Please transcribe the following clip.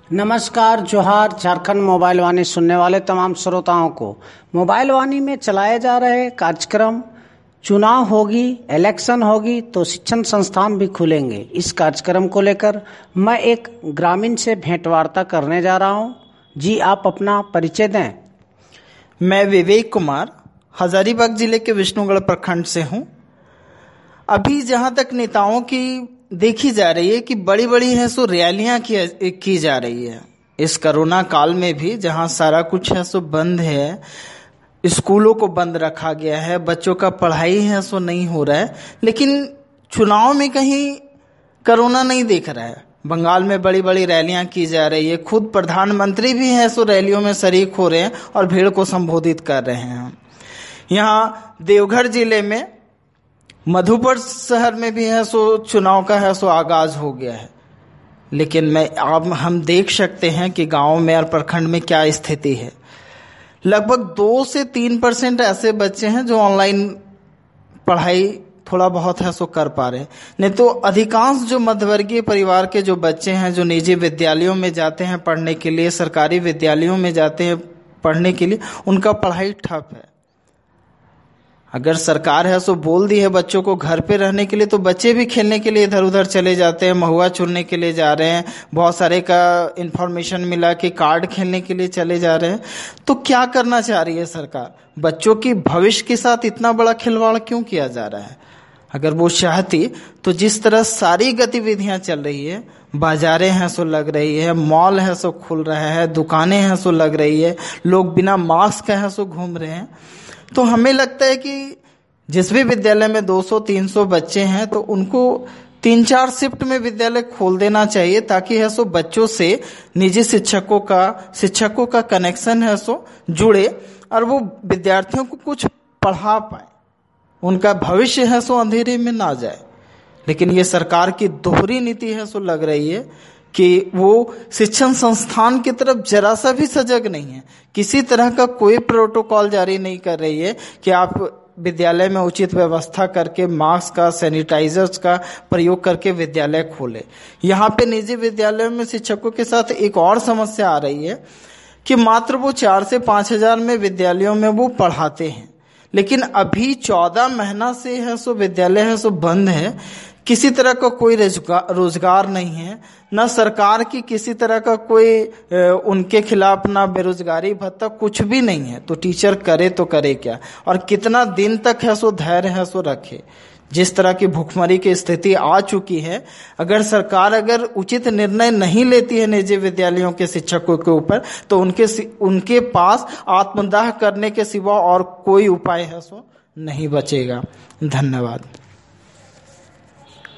नमस्कार, जोहार। झारखंड मोबाइल वाणी सुनने वाले तमाम श्रोताओं को मोबाइल वाणी में चलाए जा रहे कार्यक्रम चुनाव होगी, इलेक्शन होगी तो शिक्षण संस्थान भी खुलेंगे। इस कार्यक्रम को लेकर मैं एक ग्रामीण से भेंटवार्ता करने जा रहा हूं। जी, आप अपना परिचय दें। मैं विवेक कुमार हजारीबाग जिले के विष्णुगढ़ प्रखंड से हूं। अभी जहां तक नेताओं की देखी जा रही है कि बड़ी बड़ी है सो रैलियां की जा रही है। इस कोरोना काल में भी जहां सारा कुछ है सो बंद है, स्कूलों को बंद रखा गया है, बच्चों का पढ़ाई है सो नहीं हो रहा है, लेकिन चुनाव में कहीं कोरोना नहीं देख रहा है। बंगाल में बड़ी बड़ी रैलियां की जा रही है, खुद प्रधानमंत्री भी है सो रैलियों में शरीक हो रहे हैं और भीड़ को संबोधित कर रहे हैं। यहाँ देवघर जिले में मधुपुर शहर में भी है सो चुनाव का है सो आगाज हो गया है, लेकिन अब हम देख सकते हैं कि गांव में और प्रखंड में क्या स्थिति है। लगभग 2 से 3% ऐसे बच्चे हैं जो ऑनलाइन पढ़ाई थोड़ा बहुत है सो कर पा रहे हैं, नहीं तो अधिकांश जो मध्यवर्गीय परिवार के जो बच्चे हैं जो निजी विद्यालयों में जाते हैं पढ़ने के लिए, सरकारी विद्यालयों में जाते हैं पढ़ने के लिए, उनका पढ़ाई ठप है। अगर सरकार है सो बोल दी है बच्चों को घर पे रहने के लिए, तो बच्चे भी खेलने के लिए इधर उधर चले जाते हैं, महुआ चुनने के लिए जा रहे हैं। बहुत सारे का इंफॉर्मेशन मिला कि कार्ड खेलने के लिए चले जा रहे हैं। तो क्या करना चाह रही है सरकार? बच्चों की भविष्य के साथ इतना बड़ा खिलवाड़ क्यों किया जा रहा है? अगर वो चाहती तो जिस तरह सारी गतिविधियां चल रही है, बाजारें हैं सो लग रही है, मॉल है सो खुल रहा है, दुकानें हैं सो लग रही है, लोग बिना मास्क है सो घूम रहे हैं, तो हमें लगता है कि जिस भी विद्यालय में 200-300 बच्चे हैं तो उनको 3-4 शिफ्ट में विद्यालय खोल देना चाहिए, ताकि है सो बच्चों से निजी शिक्षकों का कनेक्शन है सो जुड़े और वो विद्यार्थियों को कुछ पढ़ा पाए, उनका भविष्य है सो अंधेरे में ना जाए। लेकिन ये सरकार की दोहरी नीति है सो लग रही है कि वो शिक्षण संस्थान की तरफ जरा सा भी सजग नहीं है, किसी तरह का कोई प्रोटोकॉल जारी नहीं कर रही है कि आप विद्यालय में उचित व्यवस्था करके मास्क का, सैनिटाइजर्स का प्रयोग करके विद्यालय खोले। यहाँ पे निजी विद्यालयों में शिक्षकों के साथ एक और समस्या आ रही है कि मात्र वो 4 से 5 हजार में विद्यालयों में वो पढ़ाते हैं, लेकिन अभी 14 महीना से है सो विद्यालय है सो बंद है। किसी तरह का कोई रोजगार नहीं है, न सरकार की किसी तरह का कोई उनके खिलाफ ना बेरोजगारी भत्ता, कुछ भी नहीं है। तो टीचर करे तो करे क्या, और कितना दिन तक है सो धैर्य है सो रखे? जिस तरह की भुखमरी की स्थिति आ चुकी है, अगर सरकार उचित निर्णय नहीं लेती है निजी विद्यालयों के शिक्षकों के ऊपर, तो उनके पास आत्मदाह करने के सिवा और कोई उपाय है सो नहीं बचेगा। धन्यवाद।